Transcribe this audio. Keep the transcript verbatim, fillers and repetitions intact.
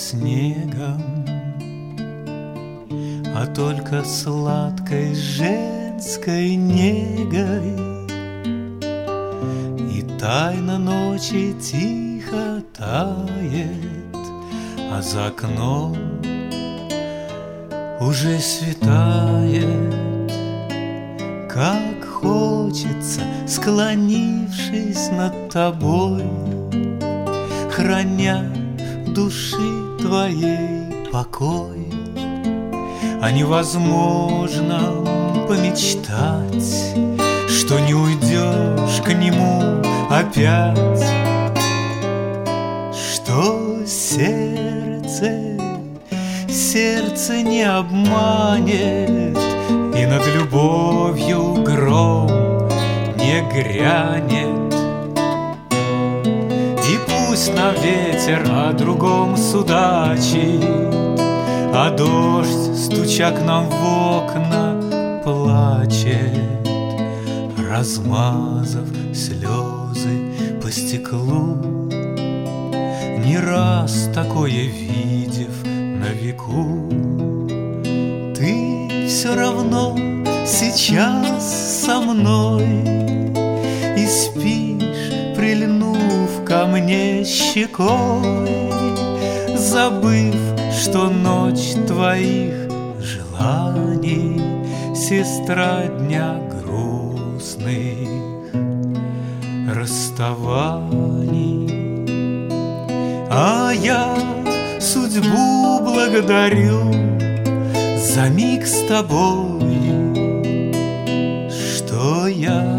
снегом, а только сладкой женской негой. И тайна ночи тихо тает, а за окном уже светает. Как хочется, склонившись над тобой, храня души твоей покой, о невозможном помечтать, что не уйдешь к нему опять, что сердце, сердце не обманет, и над любовью гром не грянет. И пусть на ветер о другом судачит, а дождь, стуча к нам в окна, плачет, размазав слезы по стеклу. Не раз такое видев на веку, ты все равно сейчас со мной и спишь, прильнув ко мне щекой, забыв, что ночь твоих желаний сестра дня грустных расставаний. А я судьбу благодарю за миг с тобой, что я